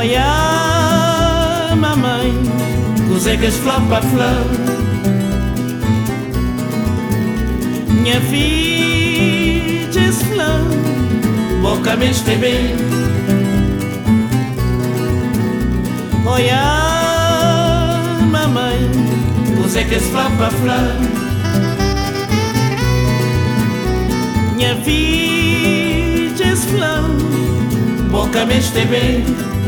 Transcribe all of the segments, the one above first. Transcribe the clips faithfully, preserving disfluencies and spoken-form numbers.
Olha, mamãe, cozegas flor para flor. Minha filha é flor, boca me está bem. Olha, mamãe, cozegas flor para flor. Minha filha é flor, boca me está bem.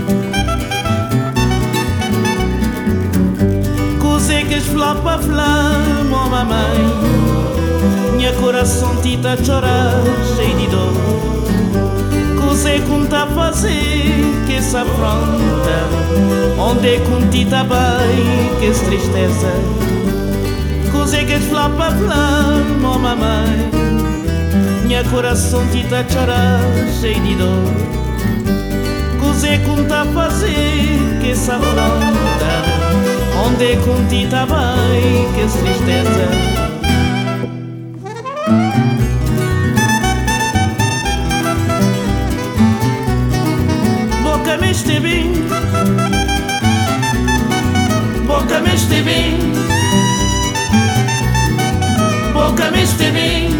Cozegas flor para flor, oh mamãe. Minha coração tita chorar, cheio de dor. Cozei com tá fazer que essa afronta, onde com tita vai que essa tristeza. Cozei que flá para flá, oh mamãe. Minha coração tita chorar, cheio de dor. Cozei com tá fazer que essa afronta, onde com tita vai que essa tristeza. Boca me está bem, boca me está bem, boca me está bem.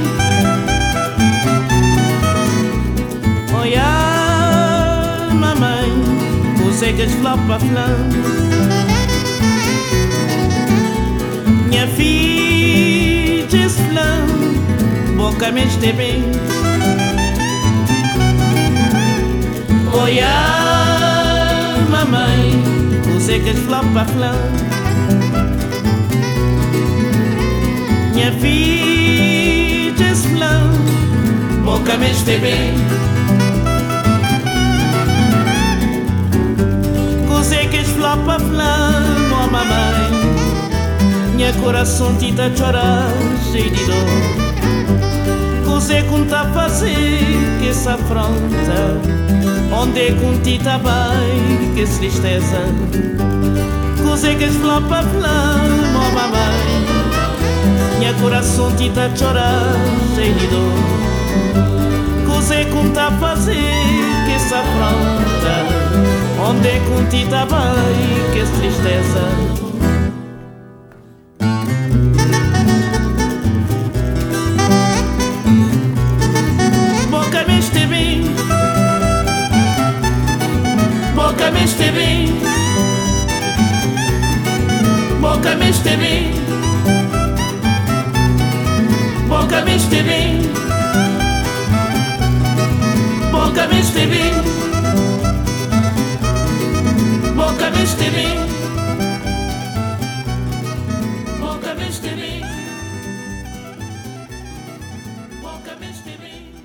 Olha, mamãe, cozegas flor para flor. Minha filha é flor, boca me está bem. Olha, mamãe, cozegas flor para flor. Minha filha é flor, boca me está bem. Cozegas flor para flor, oh mamãe. Minha coração tita chorar, cheio de dor. Cozei com tá fazer que essa afronta, onde com tita vai que essa tristeza. Cozegas flor para flor, oh mamãe. Minha coração tita chorar, cheio de dor. Cozei com tá fazer que essa afronta, onde com tita vai que essa tristeza. Boca me está bem, boca me está bem, boca me está bem, boca me está bem, boca me está bem, boca me está bem, boca me está bem, boca me está bem.